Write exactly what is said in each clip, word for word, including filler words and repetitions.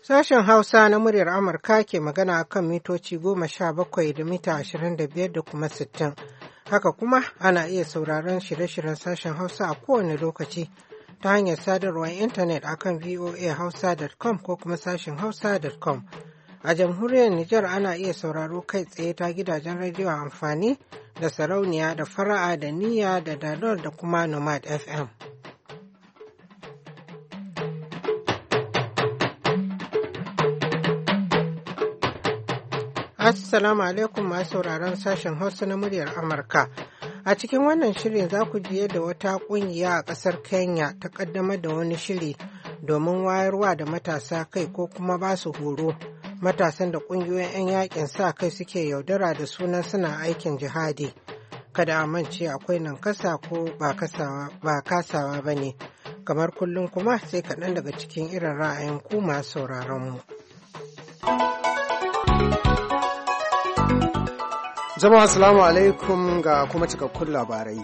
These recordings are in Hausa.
Sashen Hausa na muryar Amurka ke magana a kan mitoci goma sha bakwai da mita ashirin da biyar da kuma sittin. Haka kuma ana iya sauraron shirye-shiryen sashen Hausa a kowane lokaci ta hanyar sadarwar intanet a kan voa hausa dot com ko kuma sashen hausa dot com. A jamhuriyar Nijar ana iya sauraro kai tsaye ta gidajen rediyo amfani da sarauniya da fara'a da niyya da dalol da kuma nomad F M. Assalamu alaikum masu sauraron sashen Hausa na muryar Amurka. A cikin wannan shirin za ku ji yadda wata kungiya a ƙasar Kenya ta ƙaddamar da wani shiri domin wayarwa da matasa kai ko kuma ba su horo. Matasan da ƙungiyoyin 'yan yakin sa kai suke yaudara da sunan suna aikin jihadi. Kada a mance akwai nan kasa ko ba kasawa ba ne. Kamar kullum kuma sai kaɗan daga cikin irin ra'ayin ku masu sauraron mu. Jama'a assalamu alaikum ga kuma cikakkun labarai.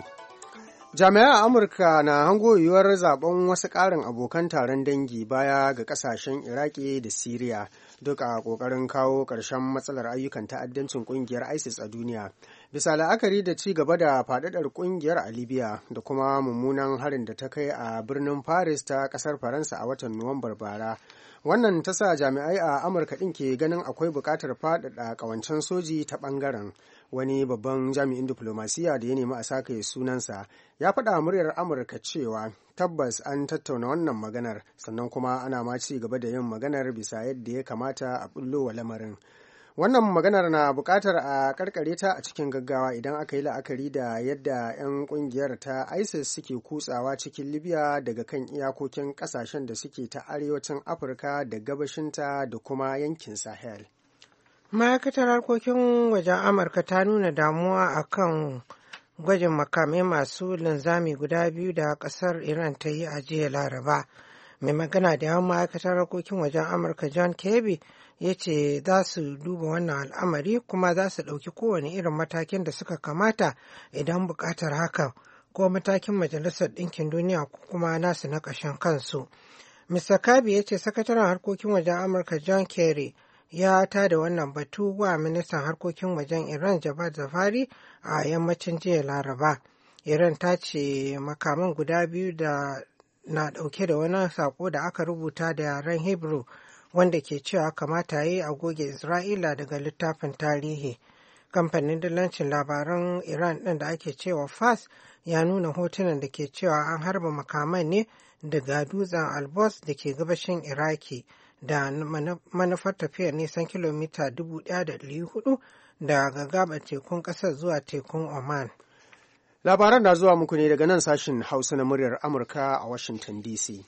Jami'an Amurka na hango yiwuwar zaben wasu ƙarin abokan taron dangi baya ga ƙasashen Iraki da Siriya duk a ƙoƙarin kawo ƙarshen matsalar ayyukan ta'addancin ƙungiyar ISIS a duniya. Bisa la'akari da ci gaba da faɗaɗar ƙungiyar a Libya da kuma mummunan harin da ta kai a birnin Paris ta ƙasar Faransa a watan Nuwambar bara. Wannan ta sa jami'ai a Amurka ɗin ke ganin akwai buƙatar faɗaɗa ƙawancen soji ta ɓangaren. Wani babban jami'in diflomasiyya da ya nemi a sake sunansa ya faɗa muryar Amurka cewa tabbas an tattauna wannan maganar sannan kuma ana ma ci gaba da yin maganar bisa yadda ya kamata a bullo wa lamarin. Wannan maganar na buƙatar a karkare ta a cikin gaggawa idan aka yi la'akari da yadda 'yan ƙungiyar ta ISIS suke kutsawa cikin Libya daga kan iyakokin ƙasashen da suke ta arewacin Afirka da gabashinta da kuma yankin Sahel. Ma'aikatar harkokin wajen Amurka ta nuna damuwa a kan gwajin makamai masu linzami guda biyu da ƙasar Iran ta yi a jiya Laraba. Mai magana da yawan ma'aikatar harkokin wajen Amurka John Kirby ya ce za su duba wannan al'amari kuma za su ɗauki kowane irin matakin da suka kamata idan buƙatar haka ko matakin Majalisar Ɗinkin Duniya ko kuma nasu na ƙashin kansu. mister Kirby ya ce sakataren harkokin wajen Amurka John Kerry ya tada wannan batu wa ministan harkokin wajen Iran Javad Zafari a yammacin jiya Laraba. Iran ta ce makaman guda biyu da na ɗauke da wani sako da aka rubuta da yaren Hebrew wanda ke cewa kamata yi a goge Isra'ila daga littafin tarihi. Kamfanin dillancin labaran Iran ɗin da ake cewa Fars ya nuna hotunan da ke cewa an harba makaman ne daga dutsen Albos da ke gabashin Iraki. Da manufar tafiyar nisan kilomita dubu ɗaya da ɗari hudu daga gabar tekun ƙasar zuwa tekun Oman. Labaran na zuwa muku ne daga nan sashen Hausa na muryar Amurka a Washington D C.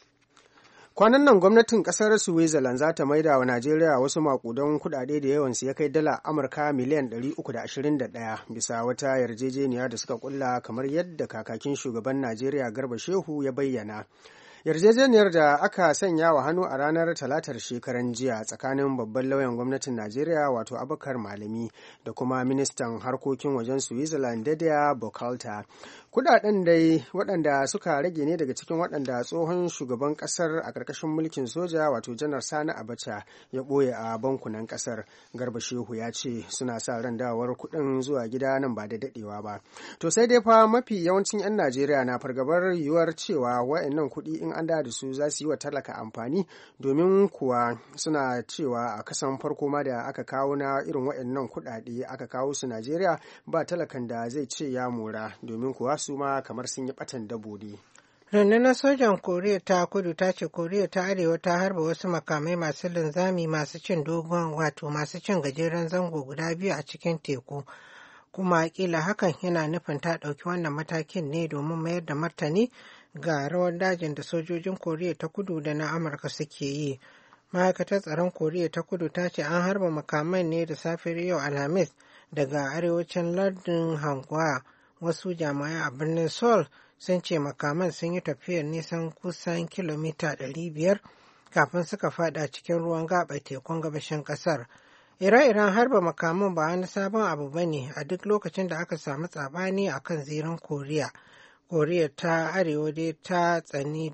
Kwanan nan gwamnatin ƙasar Switzerland za ta maida wa Najeriya wasu makudan kuɗaɗe da yawansu ya kai dala Amurka miliyan ɗari uku da ashirin da ɗaya bisa wata yarjejeniya da suka kulla kamar yadda kakakin shugaban Najeriya Garba Shehu ya bayyana. Yarjejeniyar da aka sanya wa hannu a ranar talatar shekaran jiya tsakanin babban lauyan gwamnatin Najeriya wato Abubakar Malami da kuma ministan harkokin wajen Switzerland Didier Burkhalter. Kudaden dai waɗanda suka rage ne daga cikin waɗanda tsohon shugaban ƙasar a ƙarƙashin mulkin soja wato janar Sani Abacha ya ɓoye a bankunan ƙasar. Garba Shehu ya ce suna sa ran dawowar kuɗin zuwa gida nan ba da daɗewa ba. To sai dai fa mafi yawancin 'yan Najeriya na fargabar yiwuwar cewa waɗannan kuɗi in an da su za su yi wa talaka amfani domin kuwa suna cewa a kasan farko ma da aka kawo na irin waɗannan kuɗaɗe aka kawo su Najeriya ba talakan da zai ce ya mora domin kuwa su ma kamar sun yi ɓatan dabo ne. Rundunar sojan Koriya ta kudu ta ce Koriya ta arewa ta harba wasu makamai masu linzami masu cin dogon wato masu cin gajeren zango guda biyu a cikin teku. Kuma kila hakan yana nufin ta ɗauki wannan matakin ne domin mayar da martani ga rawar dajin da sojojin Koriya ta kudu da na Amurka suke yi. Ma'aikatar tsaron Koriya ta kudu ta ce an harba makaman ne da safiyar yau Alhamis daga arewacin lardin Hangwa. Wasu jami'ai a birnin Seoul sun ce makaman sun yi tafiyar nisan kusan kilomita ɗari biyar kafin suka fada cikin ruwan gaɓar tekun gabashin ƙasar. Ire-iren harba makaman ba wani sabon abu ba ne a duk lokacin da aka samu tsabani a kan zirin Koriya. Koriya ta arewa dai ta tsani duk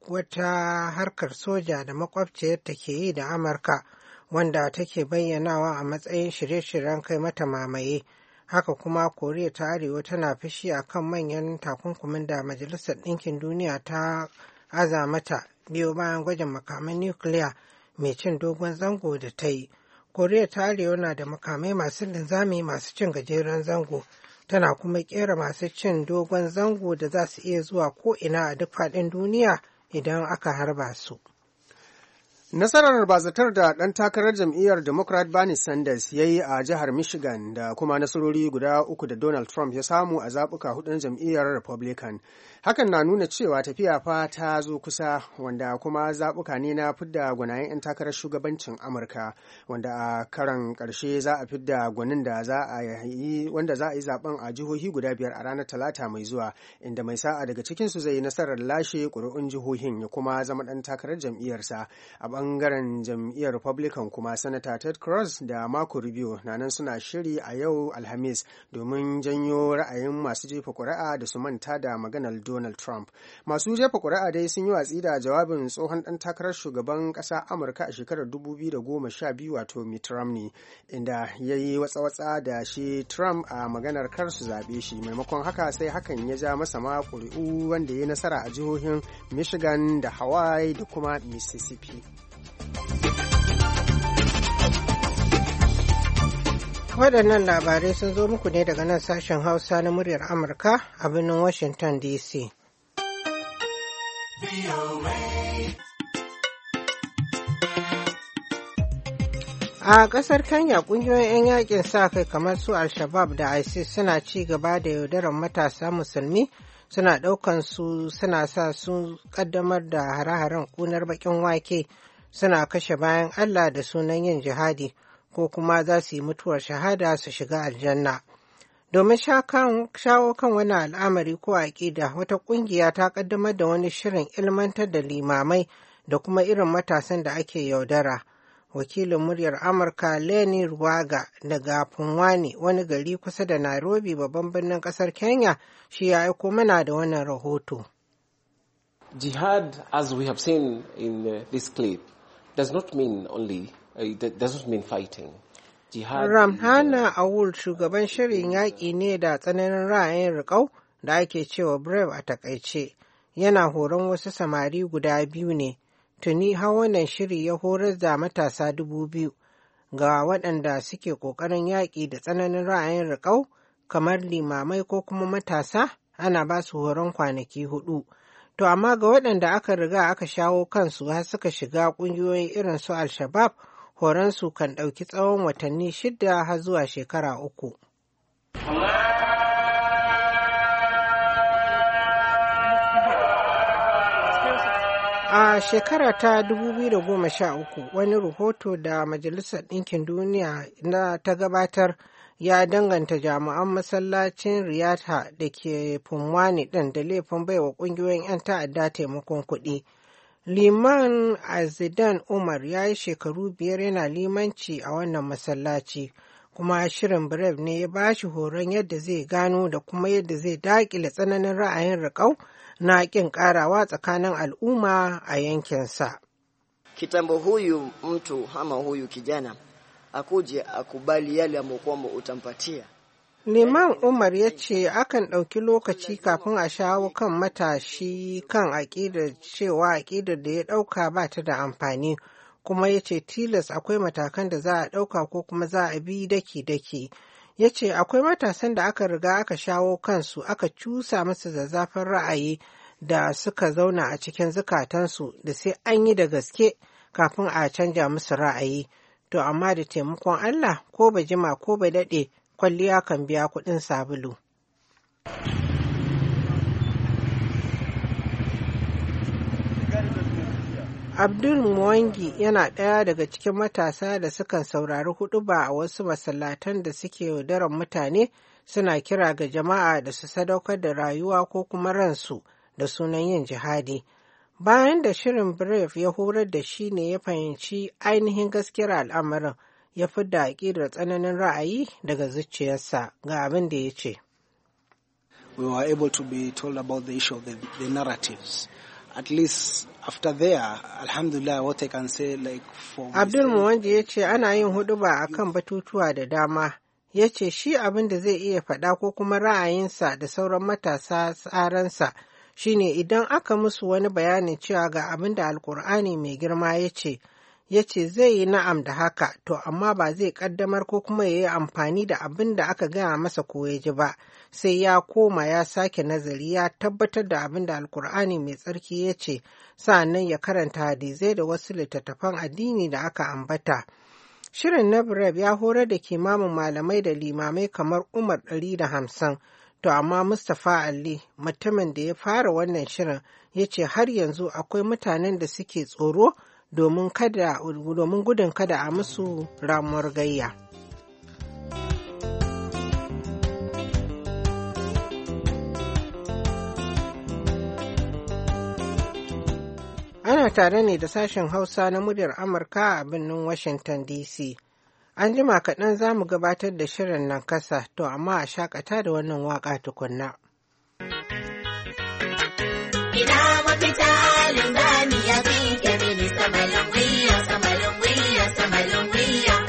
wata harkar soja da makwabciyarta ke yi da Amurka, wanda take bayyanawa a matsayin shirye-shiryen kai mata mamaye. Haka kuma Koriya ta Arewa tana fushi a kan manyan takunkumin da Majalisar Ɗinkin Duniya ta aza mata biyo bayan gwajin makaman nukiliya mai cin dogon zango da ta yi. Koriya ta Arewa na da makamai masu linzami masu cin gajeren zango, tana kuma kera masu cin dogon zango da za su iya zuwa ko'ina a duk faɗin duniya idan aka harba su. Nasarar bazatar da ɗan takarar jam'iyyar Democrat Bernie Sanders ya yi a jihar Michigan da kuma nasarori guda uku da Donald Trump ya samu a zaɓuka hudun jam'iyyar Republican. Hakan na nuna cewa tafiya fa ta zo kusa, wanda kuma zaɓuka ne na fidda gwanayen 'yan takarar shugabancin Amurka, wanda a karan ƙarshe za a fidda gwanin da za a yi wanda za a yi zaɓen a jihohi guda biyar a ranar Talata mai zuwa, inda mai sa'a daga cikinsu zai yi nasarar lashe ƙuri'un jihohin ya kuma zama ɗan takarar jam'iyyarsa. A bangaren jam'iyyar Republican kuma Sanata Ted Cruz da Marco Rubio na nan suna shiri a yau Alhamis domin janyo ra'ayin masu jefa ƙuri'a da su manta da maganar Donald Trump. Masu jefa ƙuri'a dai sun yi watsi da jawabin tsohon ɗan takarar shugaban ƙasa Amurka a shekarar dubu biyu da goma sha biyu wato Mitt Romney, inda ya yi watsa-watsa da shi Trump a maganar kar su zaɓe shi. Maimakon haka sai hakan ya ja masa ma ƙuri'u, wanda ya yi nasara a jihohin Michigan da Hawaii da kuma Mississippi. Waɗannan labarai sun zo muku ne daga nan sashen Hausa na muryar Amurka a birnin Washington D C. A ƙasar Kenya, ƙungiyoyin 'yan yakin sa kai kamar su Al-Shabaab da ISIS suna ci gaba da yaudarar matasa musulmi, suna ɗaukan su suna sa su ƙaddamar da hare-haren ƙunar baƙin wake, suna kashe bayan Allah da sunan yin jihadi, ko kuma za su yi mutuwar shahada su shiga aljanna. Domin shawo kan wani al'amari ko aƙida, wata ƙungiya ta ƙaddamar da wani shirin ilmantar da limamai da kuma irin matasan da ake yaudara. Wakilin muryar Amurka Lenny Ruwaga daga Pumwani, wani gari kusa da Nairobi babban birnin ƙasar Kenya, shi ya aiko mana da wannan rahoto. Jihad, as we have seen in uh, this clip, does not mean only It doesn't mean fighting. Jihad Ramhana Awul, shugaban shirin yaƙi ne da tsananin ra'ayin riƙau da ake cewa Brave a takaice, yana horon wasu samari guda biyu ne. Tuni har wannan shiri ya horar da matasa dubu biyu ga waɗanda suke ƙoƙarin yaƙi da tsananin ra'ayin riƙau kamar limamai ko kuma matasa, ana ba su horon kwanaki hudu. To amma ga waɗanda aka riga aka shawo kansu har suka shiga ƙungiyoyi irin su Al-Shabaab, horonsu kan ɗauki tsawon watanni shida har zuwa shekara uku. A shekara ta dubu biyu da goma sha uku, wani rahoto da Majalisar Ɗinkin Duniya na ta gabatar ya danganta jami'an masallacin Riyadha da ke Pumwani ɗin da laifin baiwa ƙungiyoyin 'yan ta'adda taimakon kuɗi. Liman Azidan Umar ya yi shekaru biyar yana limanci a wannan masallaci, kuma shirin Brave ne ya ba shi horon yadda zai gano da kuma yadda zai daƙile tsananin ra'ayin riƙau na ƙin ƙarawa tsakanin al'umma a yankinsa. Kitambo huyu mtu ama huyu kijana akuje akubali yale ambayo kwamba utampatia. Liman Umar ya ce akan ɗauki lokaci kafin a shawo kan matashi kan aƙidar cewa aƙidar da ya ɗauka ba ta da amfani, kuma ya ce tilas akwai matakan da za a ɗauka ko kuma za a bi daki-daki. Ya ce akwai matasan da aka riga aka shawo kansu, aka cusa masa zazzafin ra'ayi da suka zauna a cikin zukatansu da sai an yi da gaske kafin a canja musu ra'ayi. To amma da taimakon Allah, ko ba jima ko ba daɗe, kwalliya kan biya kuɗin sabulu. Abdul Mwangi yana ɗaya daga cikin matasa da sukan saurari huɗuba a wasu masallatan da suke yaudarar mutane, suna kira ga jama'a da su sadaukar da rayuwa ko kuma ransu da sunan yin jihadi. Bayan da shirin Brave ya horar da shi ne ya fahimci ainihin gaskiyar al'amarin, ya fidda aƙidar tsananin ra'ayi daga zuciyarsa. Ga abin da ya ce. We were able to be told about the issue of the, the narratives. at least after there, alhamdulillah, what I can say like for Abdul Muwandi ya ce ana yin huduba a kan batutuwa da dama. Ya ce shi abin da zai iya faɗa ko kuma ra'ayinsa da sauran matasa tsaransa shine idan aka musu wani bayanin cewa ga abin da Alƙur'ani mai girma ya ce, ya ce zai yi na'am da haka, to amma ba zai ƙaddamar ko kuma ya yi amfani da abin da aka gaya masa ko ya ji ba, sai ya koma ya sake nazari ya tabbatar da abin da Alƙur'ani mai tsarki ya ce, sa'annan ya karanta hadisai da wasu littattafan addini da aka ambata. Shirin na Breb ya horar da kimamin malamai da limamai kamar Umar ɗari da hamsin, to amma Mustapha Ali, mutumin da ya fara wannan shirin, ya ce har yanzu akwai mutanen da suke tsoro domin kada domin gudun kada a musu ramuwar gayya. Ana tare ne da sashen Hausa na muryar Amurka a birnin Washington D C. An jima kaɗan za mu gabatar da shirin nan kasa, to amma a shakata da wannan waƙa tukunna. Ina mafita linzami ya fi kemini samalin wiya, samalin wiya, samalin wiya.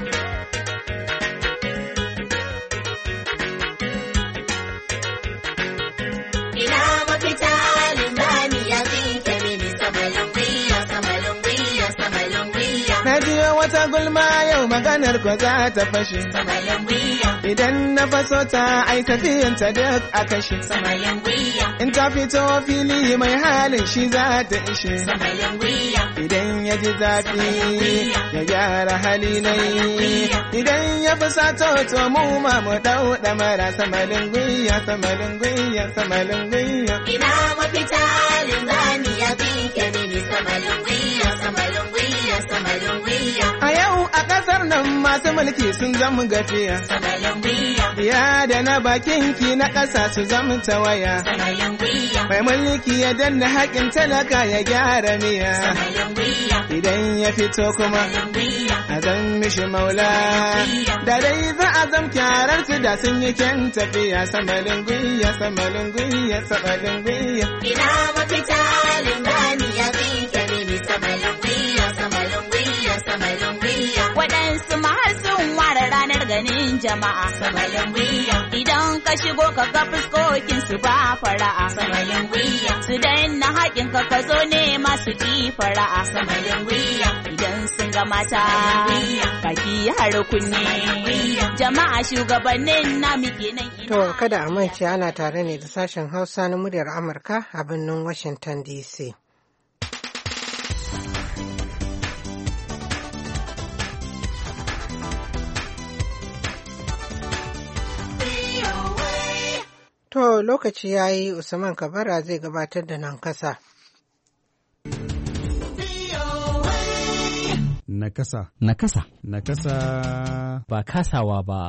Ina mafita linzami ya fi kemini samalin wiya, samalin wiya, samalin wiya. Na jiyo wata gulma yau maganar ko za ta fashe. Samalin wiya. Idan na faso ta ai tafiyanta duk a kashe. Samalin wiya. In ta fito fili mai halin shi za ta ishe. Samalin wiya. Idan ya ji zafi ya gyara hali nai. Idan ya fi sato to mu ma mu dau mara samalin gwiya, samalin gwiya, samalin gwiya. Ina mafita linzami ya fi kemini samalin gwiya, samalin gwiya, samalin gwiya. A yau a ƙasar nan masu mulki sun zama gafiya. Samalin gwiya. Ya da na bakin ki na ƙasa su zama tawaya. Samalin gwiya. Mai mulki ya danna haƙin talaka ya gyara miya. Samalin gwiya. Idan ya fito kuma Samalin gwiya. a zan mishi maula. Da dai za a zam kyarar su da sun yi kyan tafiya. Samalin gwiya, samalin gwiya, samalin gwiya. Ina mafita linzami ya fi kemini samalin gwiya, samalin gwiya, samalin gwiya. Waɗansu ma har sun ware ranar ganin jama'a. Samalin gwiya. Idan ka shigo ka ga fuskokin su ba fara'a. Samalin gwiya. Su daina haƙin ka ka zo ne masu ji fara'a. Samalin gwiya. Idan sun ga mata kaki har kunne. Jama'a shugabannin na muke nan ina. To kada a mance ana tare ne da sashen Hausa na muryar Amurka a birnin Washington D C. To lokaci ya yi Usman Kabara zai gabatar da nan kasa. Nakasa. Nakasa. Nakasa. Ba kasawa ba.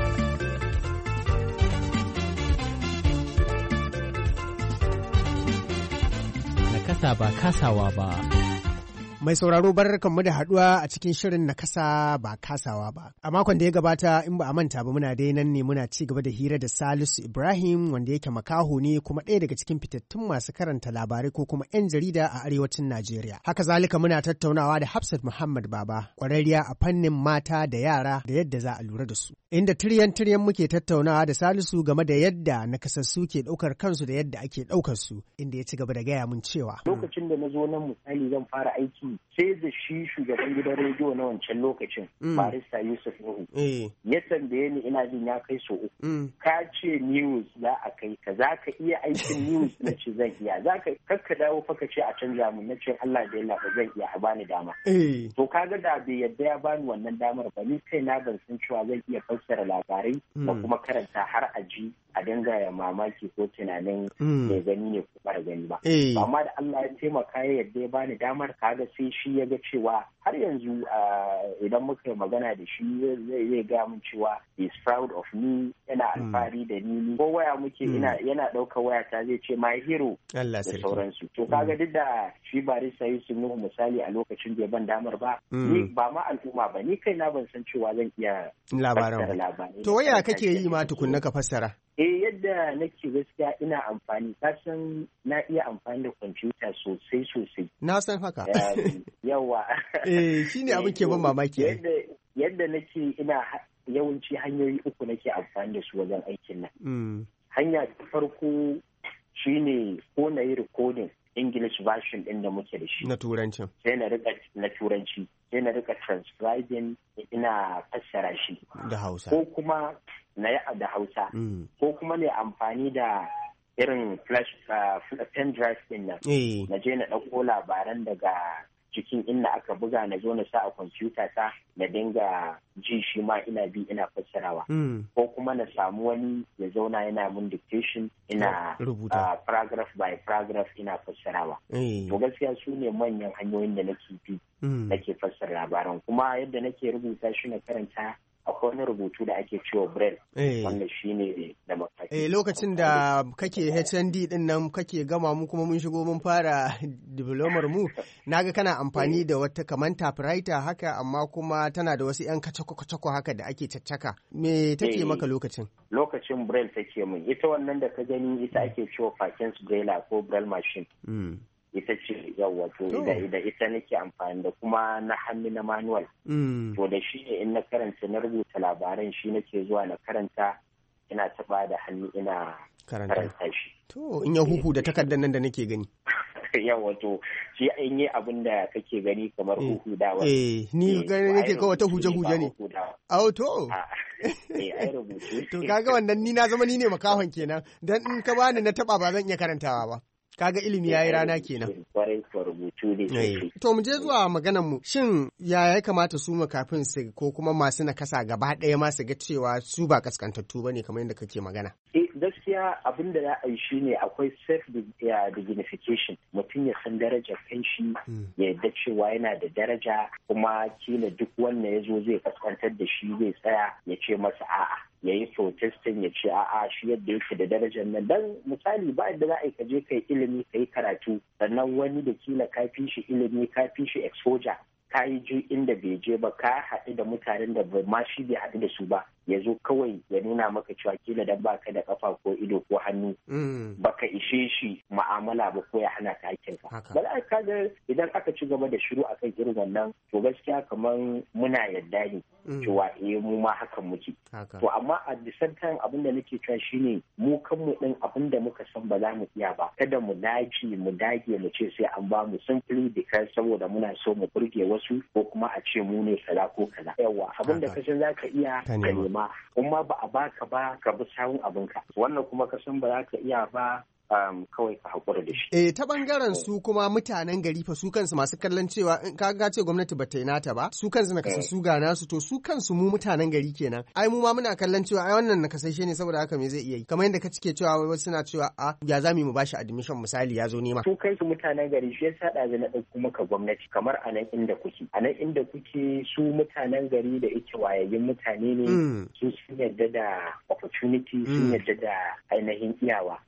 Nakasa ba kasawa ba. Mai sauraro barkanmu da haduwa a cikin shirin na kasa ba kasawa ba. A makon da ya gabata in ba a manta ba muna dai nan ne muna ci gaba da hira da Salisu Ibrahim wanda yake makaho ne kuma ɗaya daga cikin fitattun masu karanta labarai ko kuma 'yan jarida a arewacin Najeriya. Haka zalika muna tattaunawa da Hafsat Muhammad Baba, ƙwararriya a fannin mata da yara da yadda za a lura da su. Inda tiryan tiryan muke tattaunawa da Salisu game da yadda nakasassu ke ɗaukar kansu da yadda ake ɗaukar su, inda ya ci gaba da gaya mun cewa. Lokacin da na zo nan misali zan fara aiki sai da shi shugaban gidan rediyo na wancan lokacin barista Yusuf Nuhu ya tambaye ni ina jin ya kai so uku ka ce news za a kai ka za ka iya aikin news na ce zan iya za ka kakka dawo fa ka ce a canza mu na ce Allah da yalla ba zan iya a bani dama to kaga da bai yadda ya bani wannan damar ba ni kai na ban san cewa zan iya fassara labarai da kuma karanta har a ji a dinga ya mamaki ko tunanin mai gani ne ko mara gani ba amma da Allah ya taimaka ya yadda ya bani damar kaga sai shi ya ga cewa har yanzu idan muka yi magana da shi zai ga min cewa is proud of me yana alfahari da ni ko waya muke yana ɗaukar waya ta zai ce my hero da sauransu to kaga duk da shi barista Yusuf Nuhu misali a lokacin da ban damar ba ni ba ma al'umma ba ni kai na ban san cewa zan iya labaran to waya kake yi ma tukunna ka fassara Eh yadda nake gaskiya ina amfani, kasan na iya amfani da kwamfuta sosai sosai. Na san haka. Yawa. Eh shine abin ke ban mamaki. Yadda yadda nake ina yawanci hanyoyi uku nake amfani da su wajen aikin nan. Mm. Hanya ta farko shine ko na yi recording English version din da muke da shi. Na turancin. Sai na rika na turanci. Sai na rika transcribing ina fassara shi. Da Hausa. Ko kuma na yi da Hausa. Mm. Ko kuma ne amfani da irin flash uh, pen drive din nan. Eh. Na je na ɗauko labaran daga cikin inda aka buga na zo na sa a kwamfuta ta na dinga ji shi ma ina bi ina fassarawa. Mm. Ko kuma na samu wani ya zauna yana mun dictation ina rubuta uh, paragraph by paragraph ina fassarawa. Eh. To gaskiya su ne manyan hanyoyin da nake bi Mm. nake fassara labaran, kuma yadda nake rubuta shi na karanta akwai wani rubutu da ake cewa braille Eh. wanda shi ne da mafaki. Eh, lokacin da kake H N D din nan kake gama mu kuma mun shigo mun fara diplomar mu naga kana amfani da wata kaman typewriter haka amma kuma tana da wasu yan kacako-kacako haka da ake caccaka. Me take Eh. maka lokacin? Lokacin braille take min, ita wannan da ka gani ita ake cewa Perkins braille ko braille machine. Mm. Ita ce yawa to To. da da ita nake amfani da kuma na hannu na manual. Mm. To da shi ne in na karanta na rubuta labaran shi nake zuwa na karanta ina taɓa da hannu ina Karanta. karanta shi. To in ya huhu da takardar nan da nake gani. Yawa to shi in yi abin da kake gani kamar Eh. huhu dawa. Eh, ni gani nake kawai ta huje-huje ne. Au to. Eh, ai rubutu. To kaga wannan ni na zama ni ne makahon kenan. Dan in ka bani na taba ba zan iya karantawa ba. Kaga ilimi yayi rana kenan. Kwarai ko rubutu ne sosai. To mu je zuwa maganar mu. Shin ya ya kamata su makafin su ko kuma masu nakasa gaba ɗaya ma su ga cewa su ba kaskantattu bane kamar yadda kake magana? Eh gaskiya abin da za a yi shine akwai self dignification, mutum ya san darajar kanshi, ya yadda cewa yana da daraja, kuma kila duk wanda ya zo zai kaskantar da shi zai tsaya ya ce masa a'a, ya yi protesting ya ce a'a shi yadda yake da darajar nan. Dan misali ba yadda za a yi ka je kai ilimi ka yi karatu sannan wani da kila ka fi shi ilimi ka fi shi exposure ka yi ji inda bai je ba, ka haɗu da mutanen da ba ma shi bai haɗu da su ba, ya zo kawai ya nuna maka cewa kila dan baka da kafa ko ido ko hannu baka ishe shi ma'amala ba ko ya hana ka hakkinka. Bala ka ga idan aka ci gaba da shiru akan irin wannan to gaskiya kamar muna yadda ne cewa eh mu ma hakan muke. To amma a the same time abin da nake cewa shine mu kanmu din abin da muka san ba za mu iya ba, kada mu dage mu dage mu ce sai an ba mu simply because saboda muna so mu burge wasu ko kuma a ce mu ne kaza ko kaza. Yawa abin da ka san zaka iya ka nema, kuma ba a baka ba ka bi sawun abinka, wannan kuma ka san ba za ka iya ba Um, kawai ka haƙura da shi. Eh ta bangaren su kuma mutanen gari fa su kansu masu kallon cewa in ka ga ce gwamnati ba ta yi nata ba, su kansu na kasa su gana su, to su kansu mu mutanen gari kenan. Ai mu ma muna kallon cewa ai wannan na kasashe ne saboda haka me zai iya yi. Kamar yadda ka cike cewa wasu suna cewa a ya za mu bashi admission misali ya zo nema. Su kansu mutanen gari shi yasa da na ɗauko maka gwamnati kamar a nan inda kuke. A nan inda kuke su mutanen gari da ike wayayyun mutane ne su sun yarda da opportunity, sun yarda da ainihin iyawa.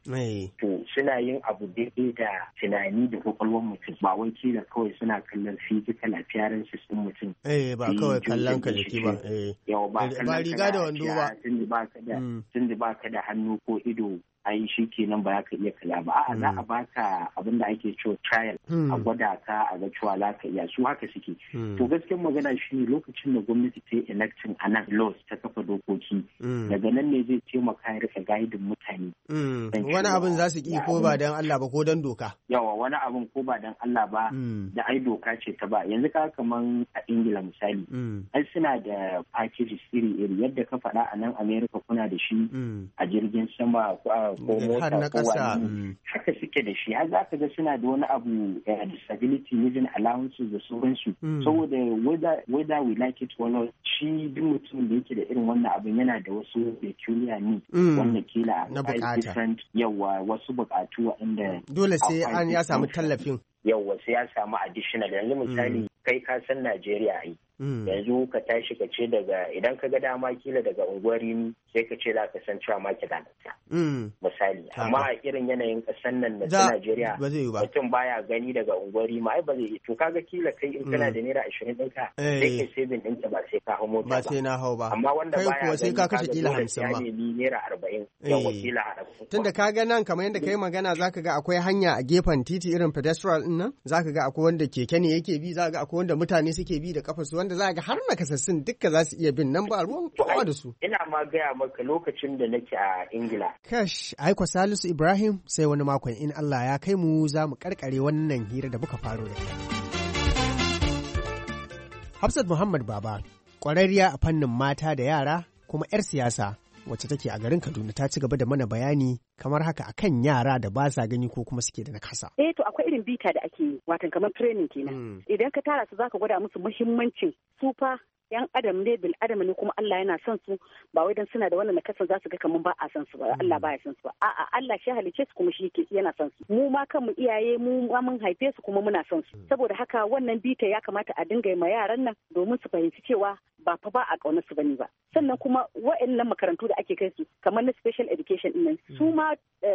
Suna yin abu daidai da tunani da kwakwalwar mutum, ba wai kila kawai suna kallon physical appearance din mutum. Eh ba kawai kallon ka jiki ba. Eh. Yau ba riga da wando ba. Tun da baka da hannu ko ido ai shi kenan ba za ka iya kala ba. A'a za a baka abin da ake cewa trial a gwada ka a ga cewa za ka iya, su haka suke. To gaskiyar magana shi ne lokacin da gwamnati ta yi electing a nan laws ta kafa dokoki daga nan ne zai taimaka ya rika gaidin mutane. Wani abin za su ki ko ba don Allah ba ko don doka. Yawa wani abin ko ba don Allah ba da ai doka ce ta ba. Yanzu ka kaman a Ingila misali. Ai suna da packages iri-iri yadda ka faɗa a nan America kuna da shi a jirgin sama ko mota ko wani haka suke da shi. Har za ka ga suna da wani abu disability living allowances da sauransu. Saboda whether we like it or not, shi duk mutum da yake da irin wannan abin yana da wasu peculiar needs wanda kila a different yawa wasu bukatu waɗanda dole sai an ya samu tallafin. Yawwa sai ya samu additional. Yanzu misali kai ka san Najeriya ai yanzu ka tashi ka ce daga idan ka ga dama kila daga unguwar Rimi sai ka ce za ka san cewa ma kilansa misali amma a irin yanayin kasan nan na Najeriya mutum baya gani daga unguwar Rimi ai ba zai to kaga kila kai in kana da naira ashirin ɗinka sai kai saving ɗinka ba sai ka hau mota ba sai na hau ba amma wanda baya kuwa sai ka kashe kila hamsin ba ne naira arba'in yawa kila hamsin tunda ka ga nan kamar yadda kai magana zaka ga akwai hanya a gefen titi irin pedestrian din nan zaka ga akwai wanda keke ne yake bi zaka ga akwai wanda mutane suke bi da kafa su wanda zaka ga har nakasassun dukka za su iya bin nan ba ruwan kowa da su ina ma gaya maka lokacin da nake a Ingila kash aiko Salisu Ibrahim sai wani makon in Allah ya kai mu za mu karkare wannan hira da muka faro da kai Hafsat Muhammad Baba kwararriya a fannin mata da yara kuma 'yar siyasa wacce take a garin Kaduna ta ci gaba da mana bayani kamar haka akan yara da ba sa gani ko kuma suke da nakasa. Eh to akwai irin bita da ake yi watan kamar training kenan. Mm. Idan ka tara su zaka gwada musu muhimmancin su fa yan adam ne bil adam ne kuma Allah yana son su ba wai dan suna da wannan nakasa za su ga kaman ba a son su ba Allah ba ya son su ba a'a Allah shi halice su kuma shi yake yana son su mu ma kanmu iyaye mu ma mun haife su kuma muna son su saboda haka wannan bita ya kamata a dinga ma yaran nan domin su fahimci cewa ba fa ba a kaunar su bane ba sannan kuma wa'annan makarantu da ake kai su kamar na special education din nan su ma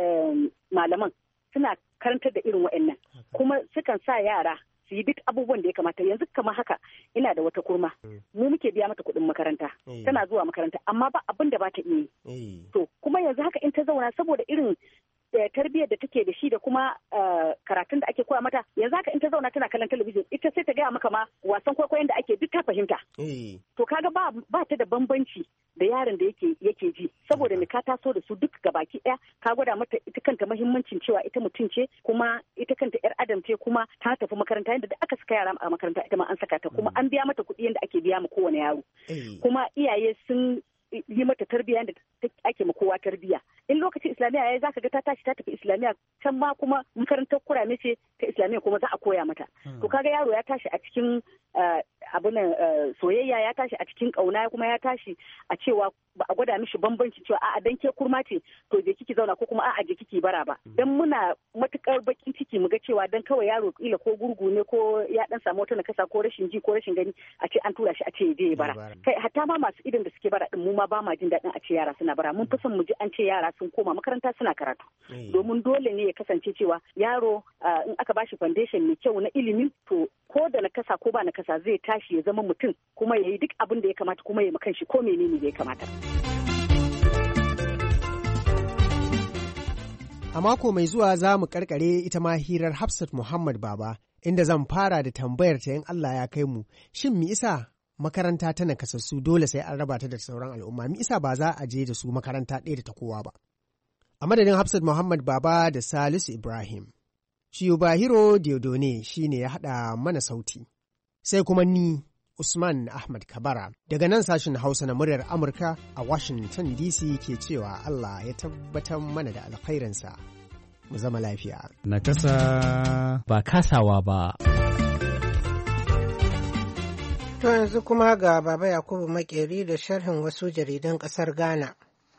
malaman suna karantar da irin wa'annan kuma sukan sa yara su yi duk abubuwan da ya kamata yanzu kamar haka ina da wata kurma mu muke biya mata kuɗin makaranta tana zuwa makaranta amma ba abin da ba ta iya yi to kuma yanzu haka in ta zauna saboda irin tarbiyyar da take da shi da kuma karatun da ake koya mata yanzu haka in ta zauna tana kallon talabijin ita sai ta gaya maka ma wasan kwaikwayon da ake duk ta fahimta to kaga ba ba ta da bambanci da yaron da yake yake ji saboda me ka taso da su duk gabaki ɗaya ka gwada mata ita kanta muhimmancin cewa ita mutum ce kuma ita kanta yar adam ce kuma ta tafi makaranta yadda da aka saka yara a makaranta ita ma an saka ta kuma an biya mata kuɗi yadda ake biya ma kowane yaro kuma iyaye sun yi mata tarbiyya da ake ma kowa tarbiyya in lokacin islamiyya yayi zaka ga ta tashi ta tafi islamiyya can ma kuma makarantar kurame ce ta islamiyya kuma za a koya mata to kaga yaro ya tashi a cikin abin soyayya ya tashi a cikin kauna kuma ya tashi a cewa ba a gwada mishi bambanci cewa a'a dan ke kurma ce to je kiki zauna ko kuma a'a je kiki bara ba dan muna matukar bakin ciki mu ga cewa dan kawai yaro kila ko gurgu ne ko ya dan samu wata nakasa ko rashin ji ko rashin gani a ce an tura shi a ce je bara kai hatta ma masu idan da suke bara din mu ma ba ma jin daɗin a ce yara suna bara mun fi son mu ji an ce yara sun koma makaranta suna karatu domin dole ne ya kasance cewa yaro in aka bashi foundation mai kyau na ilimi to ko da nakasa ko ba nakasa zai tashi ya zama mutum kuma ya yi duk abin da ya kamata kuma ya makan shi ko menene da ya kamata. A mako mai zuwa za mu karkare ita ma hirar Hafsat Muhammad Baba inda zan fara da tambayar ta in Allah ya kai mu shin mi isa makaranta ta nakasassu dole sai an raba ta da sauran al'umma mi isa ba za a je da su makaranta ɗaya da ta kowa ba. A madadin Hafsat Muhammad Baba da Salisu Ibrahim. Shiyubahiro Diodone shi ne ya haɗa mana sauti. Sai kuma ni, Usman Ahmad Kabara, daga nan sashen Hausa na muryar Amurka a Washington D C ke cewa Allah ya tabbatar mana da alkhairinsa. Mu zama lafiya. Nakasa ba kasawa ba. To yanzu kuma ga Baba Yakubu Makeri da sharhin wasu jaridan ƙasar Ghana.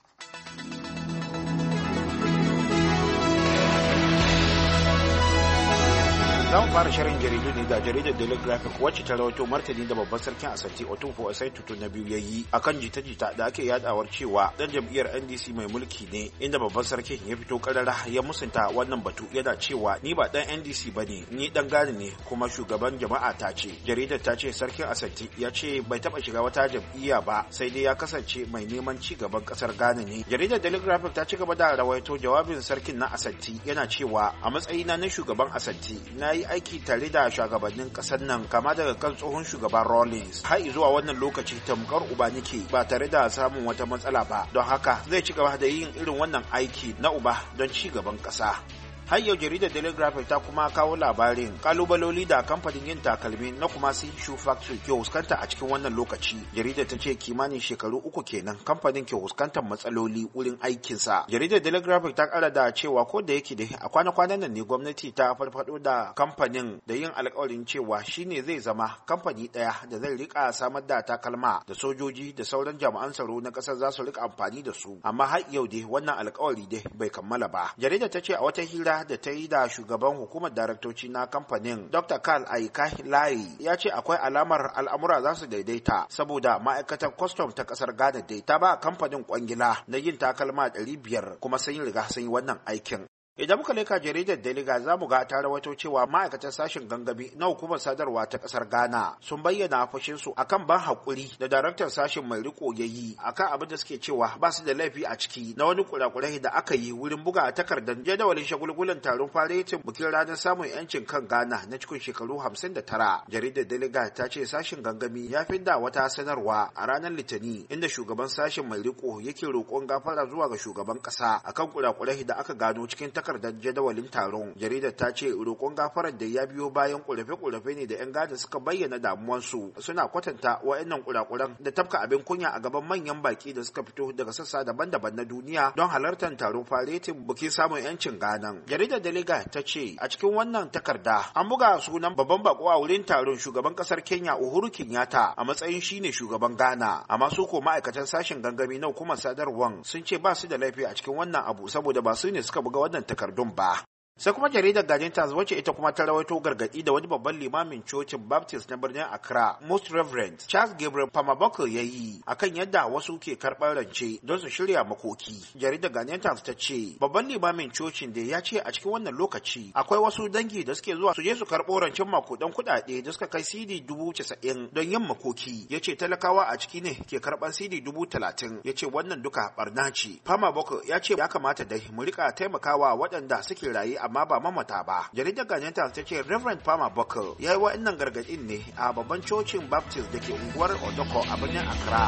za mu fara shirin jaridu ne da jaridar Daily Graphic wacce ta rawaito martani da babban sarkin Asante Otunfo Osei Tutu na biyu yayi akan jita-jita da ake yadawar cewa dan jam'iyyar N D C mai mulki ne inda babban sarkin ya fito karara ya musunta wannan batu yana cewa ni ba dan N D C bane ni dan Ghana ne kuma shugaban jama'a ta ce. Jaridar ta ce sarkin Asante ya ce bai taba shiga wata jam'iyya ba sai dai ya kasance mai neman ci gaban kasar Ghana ne. Jaridar Daily Graphic ta ci gaba da rawaito jawabin sarkin na Asante yana cewa a matsayina na shugaban Asante na yi aiki tare da shugabannin kasar nan kama daga kan tsohon shugaban Rawlings har zuwa wannan lokaci tamkar uba nake ba tare da samun wata matsala ba don haka zai ci gaba da yin irin wannan aiki na uba don ci gaban kasa. Har yau jaridar Daily Graphic ta kuma kawo labarin kalubaloli da kamfanin yin takalmi na Kumasi Shoe Factory ke huskanta a cikin wannan lokaci. Jaridar ta ce kimanin shekaru uku kenan kamfanin ke huskantar matsaloli wurin aikinsa. Jaridar Daily Graphic ta kara da cewa ko da yake da a kwana-kwanan nan ne gwamnati ta farfado da kamfanin da yin alkawarin cewa shine zai zama kamfani daya da zai rika samar da takalma da sojoji da sauran jami'an tsaro na kasar za su rika amfani da su. Amma har yau dai wannan alkawari dai bai kammala ba. Jaridar ta ce a wata hira hira da ta yi da shugaban hukumar daraktoci na kamfanin Doctor Karl Aikahi ya ce akwai alamar al'amura za su daidaita saboda ma'aikatar kwastam ta kasar Ghana dai ta ba kamfanin kwangila na yin takalma ɗari biyar kuma sun yi riga sun yi wannan aikin. Idan muka leka jaridar Deliga za mu ga ta rawaito cewa ma'aikatan sashen gangami na hukumar sadarwa ta kasar Ghana sun bayyana fushinsu akan ban hakuri da daraktan sashen mai riko ya yi akan abin da suke cewa ba su da laifi a ciki na wani kurakurai da aka yi wurin buga takardar jadawalin shagulgulan taron faretin bikin ranar samun yancin kan Ghana na cikin shekaru hamsin da tara. Jaridar Deliga ta ce sashen gangami ya fidda wata sanarwa a ranar Litinin inda shugaban sashen mai riko yake roƙon gafara zuwa ga shugaban ƙasa akan kurakurai da aka gano cikin takardar jadawalin taron. Jaridar ta ce roƙon gafarar da ya biyo bayan ƙorafe-ƙorafe ne da 'yan gada suka bayyana damuwansu suna kwatanta wa'annan kurakuran da tafka abin kunya a gaban manyan baki da suka fito daga sassa daban-daban na duniya don halartar taron faretin bikin samun yancin Ghana. Jaridar Deliga ta ce a cikin wannan takarda an buga sunan babban bako a wurin taron shugaban kasar Kenya Uhuru Kenyatta a matsayin shine shugaban Ghana, amma su ko ma'aikatan sashen gangami na hukumar sadarwar sun ce ba su da laifi a cikin wannan abu saboda ba su ne suka buga wannan takardun ba. Sai kuma jaridar Guardian Times wacce ita kuma ta rawaito gargadi da wani babban limamin cocin Baptist na birnin Accra, Most Reverend Charles Gabriel Pamaboko ya yi akan yadda wasu ke karɓar rance don su shirya makoki. Jaridar Guardian Times ta ce babban limamin cocin da ya ce a cikin wannan lokaci akwai wasu dangi da suke zuwa su je su karɓo rancen makudan kuɗaɗe da suka kai C D dubu casa'in don yin makoki. Ya ce talakawa a ciki ne ke karɓar C D dubu talatin. Ya ce wannan duka barna ce. Pamaboko ya ce ya kamata dai mu rika taimakawa waɗanda suke raye amma ba mamata ba. Jaridar Ghanaian ta ce Reverend Palmer Buckle ya yi wa'annan gargaɗin ne a babban cocin Baptist da ke unguwar Odoko a birnin Accra.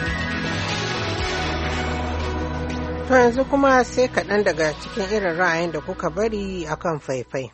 To yanzu kuma sai kaɗan daga cikin irin ra'ayin da kuka bari akan faifai.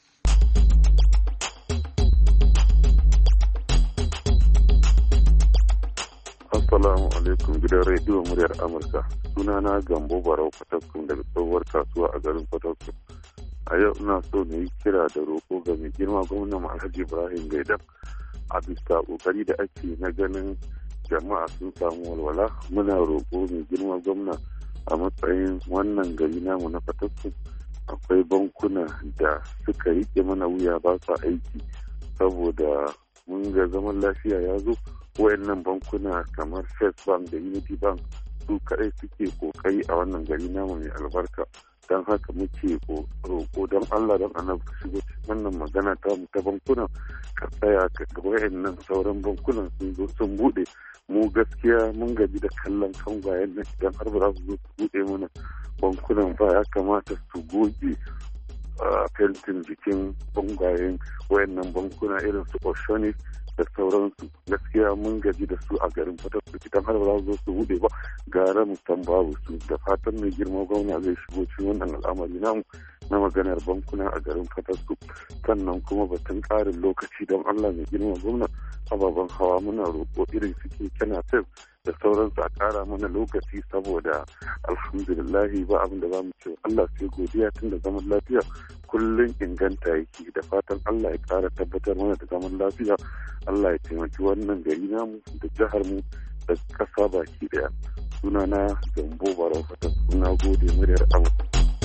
Assalamu alaikum gidan rediyo muryar Amurka. Sunana Gambo Barau Fataskun daga tsohuwar kasuwa a garin Fataskun. A yau ina so na yi kira da roƙo ga mai girma gwamnan Alhaji Ibrahim Gaidam a bisa ƙoƙari da ake na ganin jama'a sun samu walwala. Muna roƙo mai girma gwamna a matsayin wannan gari namu na Fataskun akwai bankuna da suka riƙe mana wuya ba su aiki saboda mun ga zaman lafiya ya zo. Wayannan bankuna kamar First Bank da Unity Bank su kaɗai suke ƙoƙari a wannan gari namu mai albarka. Don haka muke roƙo don Allah don ana shigo wannan magana ta mu ta bankuna ka tsaya ka ga wayannan sauran bankunan sun zo sun bude mu gaskiya mun gaji da kallon kangwayen nan idan har ba za su zo su bude mana bankunan ba ya kamata su goge fentin jikin bangwayen wayannan bankuna irin su Oceanic da sauransu. Gaskiya mun gaji da su a garin Fataskun idan har ba za su zo su bude ba gara mu san babu su. Da fatan mai girma gwamna zai shigo cikin wannan al'amari namu na maganar bankuna a garin Fataskun. Sannan kuma batun ƙarin lokaci don Allah mai girma gwamna ababen hawa muna roƙo irin suke kana fef da sauransu a ƙara mana lokaci saboda alhamdulillahi ba abin da za mu ce Allah sai godiya tun da zaman lafiya kullum inganta yake. Da fatan Allah ya ƙara tabbatar mana da zaman lafiya. Allah ya taimaki wannan gari namu da jihar mu da ƙasa baki daya. Sunana Gambo Barau Fataskun, na gode muryar Amurka.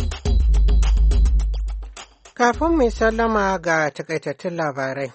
Kafin mai sallama ga takaitattun labarai.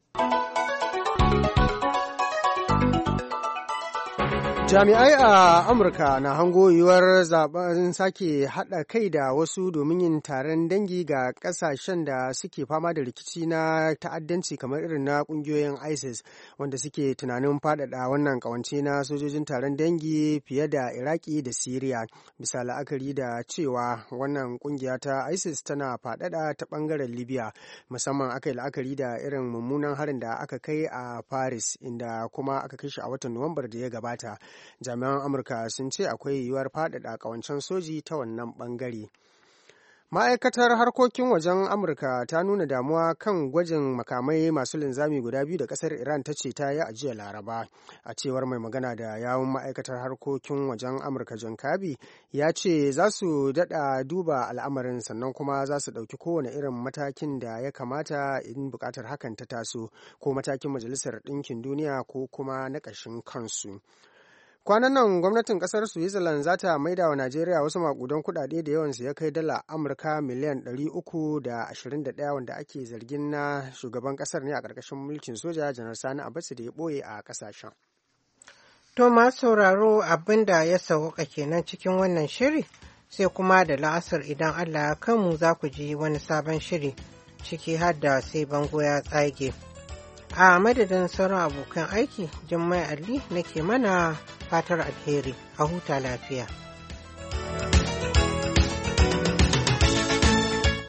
Jami'ai a Amurka na hango yiwuwar zaben sake haɗa kai da wasu domin yin taron dangi ga ƙasashen da suke fama da rikici na ta'addanci kamar irin na ƙungiyoyin ISIS wanda suke tunanin faɗaɗa wannan ƙawance na sojojin taron dangi fiye da Iraki da Siriya. Bisa la'akari da cewa wannan ƙungiya ta ISIS tana faɗaɗa ta ɓangaren Libya, musamman aka yi la'akari da irin mummunan harin da aka kai a Paris inda kuma aka kai shi a watan Nuwambar da ya gabata. Jami'an Amurka sun ce akwai yiwuwar faɗaɗa ƙawancen soji ta wannan ɓangare. Ma'aikatar harkokin wajen Amurka ta nuna damuwa kan gwajin makamai masu linzami guda biyu da ƙasar Iran ta ce ta yi a jiya Laraba. A cewar mai magana da yawun ma'aikatar harkokin wajen Amurka John Kirby ya ce za su daɗa duba al'amarin sannan kuma za su ɗauki kowane irin matakin da ya kamata in buƙatar hakan ta taso ko matakin Majalisar Ɗinkin Duniya ko kuma na ƙashin kansu. Kwanan nan gwamnatin kasar Switzerland za ta maida wa Najeriya wasu makudan kudade da yawansu ya kai dala Amurka miliyan ɗari uku da ashirin da ɗaya wanda ake zargin na shugaban kasar ne a ƙarƙashin mulkin soja Janar Sani Abacha da ya ɓoye a ƙasashen. To ma sauraro abin da ya sauka kenan cikin wannan shiri sai kuma da la'asar idan Allah ya kanmu za ku ji wani sabon shiri ciki har da sai bango ya tsage. A madadin sauran abokan aiki, Jummai Ali nake mana fatar alheri, a huta lafiya.